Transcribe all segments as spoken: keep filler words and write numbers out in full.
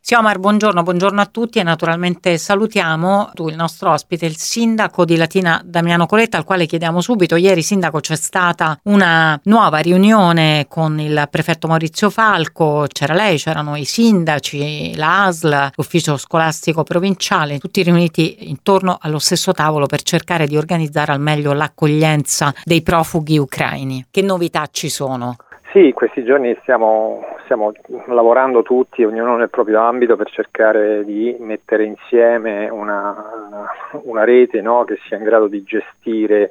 Omar, buongiorno, buongiorno a tutti e naturalmente salutiamo tu, il nostro ospite, il sindaco di Latina Damiano Coletta, al quale chiediamo subito. Ieri, sindaco, c'è stata una nuova riunione con il prefetto Maurizio Falco, c'era lei, c'erano i sindaci, la A S L, l'ufficio scolastico provinciale, tutti riuniti intorno allo stesso tavolo per cercare di organizzare al meglio l'accoglienza dei profughi ucraini. Che novità ci sono? Sì, in questi giorni stiamo, stiamo lavorando tutti, ognuno nel proprio ambito, per cercare di mettere insieme una, una rete, no, che sia in grado di gestire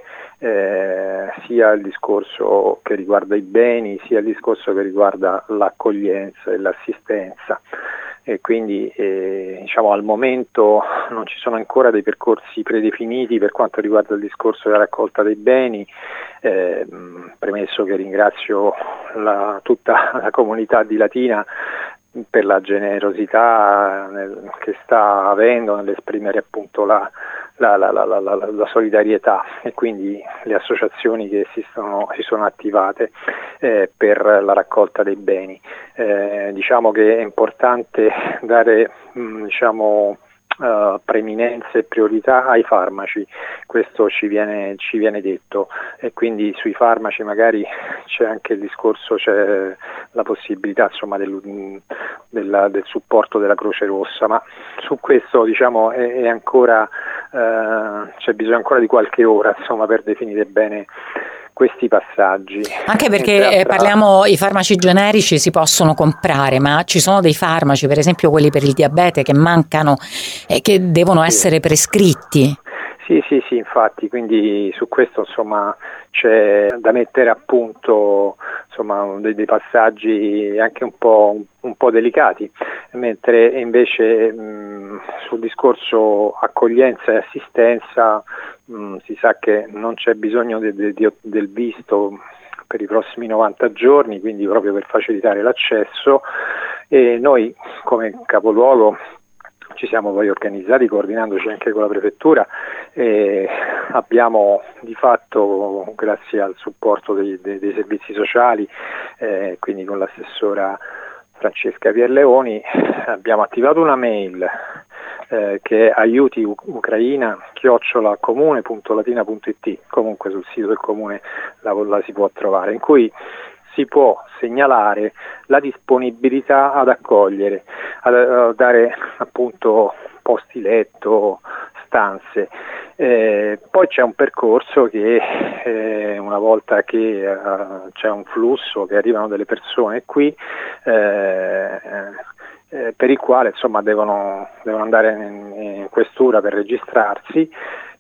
eh, sia il discorso che riguarda i beni, sia il discorso che riguarda l'accoglienza e l'assistenza. E quindi eh, diciamo al momento non ci sono ancora dei percorsi predefiniti per quanto riguarda il discorso della raccolta dei beni, eh, premesso che ringrazio la, tutta la comunità di Latina per la generosità nel, che sta avendo nell'esprimere appunto la, la, la, la, la, la solidarietà, e quindi le associazioni che si sono, si sono attivate eh, per la raccolta dei beni. Eh, diciamo che è importante dare mh, diciamo Uh, preminenza e priorità ai farmaci, questo ci viene, ci viene detto, e quindi sui farmaci magari c'è anche il discorso, c'è la possibilità insomma del, del, del supporto della Croce Rossa, ma su questo diciamo è, è ancora uh, c'è bisogno ancora di qualche ora insomma per definire bene questi passaggi. Anche perché eh, parliamo, i farmaci generici si possono comprare, ma ci sono dei farmaci, per esempio quelli per il diabete, che mancano e che devono sì. essere prescritti. Sì, sì, sì, infatti, quindi su questo insomma c'è da mettere a punto insomma dei, dei passaggi anche un po', un po' delicati, mentre invece mh, sul discorso accoglienza e assistenza mh, si sa che non c'è bisogno de, de, de, del visto per i prossimi novanta giorni, quindi proprio per facilitare l'accesso, e noi come capoluogo ci siamo poi organizzati coordinandoci anche con la prefettura, e abbiamo di fatto, grazie al supporto dei, dei, dei servizi sociali, eh, quindi con l'assessora Francesca Pierleoni, abbiamo attivato una mail eh, che è aiuti ucraina chiocciola comune punto latina punto it, comunque sul sito del comune la, la si può trovare, in cui si può segnalare la disponibilità ad accogliere, a, a dare appunto posti letto, stanze. Eh, poi c'è un percorso che eh, una volta che uh, c'è un flusso, che arrivano delle persone qui, eh, eh, per il quale insomma devono, devono andare in, in questura per registrarsi.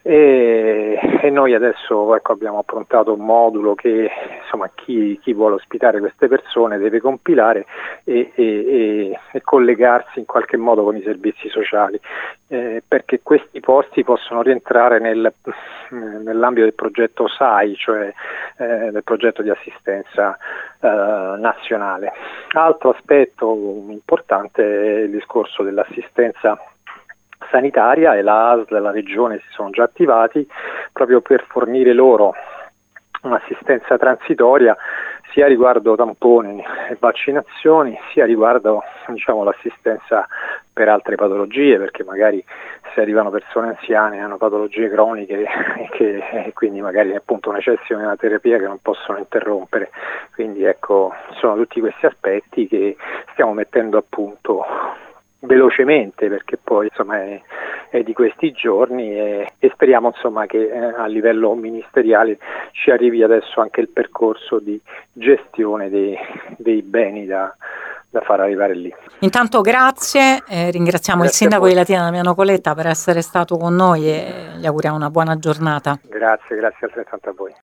E, e noi adesso ecco, abbiamo approntato un modulo che insomma chi, chi vuole ospitare queste persone deve compilare e, e, e, e collegarsi in qualche modo con i servizi sociali, eh, perché questi posti possono rientrare nel, nell'ambito del progetto S A I, cioè eh, del progetto di assistenza eh, nazionale. Altro aspetto importante è il discorso dell'assistenza sanitaria, e la A S L e la Regione si sono già attivati proprio per fornire loro un'assistenza transitoria sia riguardo tamponi e vaccinazioni, sia riguardo diciamo, l'assistenza per altre patologie, perché magari se arrivano persone anziane hanno patologie croniche e che e quindi magari appunto necessitano di una terapia che non possono interrompere. Quindi ecco, sono tutti questi aspetti che stiamo mettendo a punto velocemente, perché poi insomma è, è di questi giorni, e, e speriamo insomma che eh, a livello ministeriale ci arrivi adesso anche il percorso di gestione dei, dei beni da, da far arrivare lì. Intanto grazie, eh, ringraziamo grazie il sindaco di Latina Damiano Coletta per essere stato con noi e gli auguriamo una buona giornata. Grazie, grazie altrettanto a voi.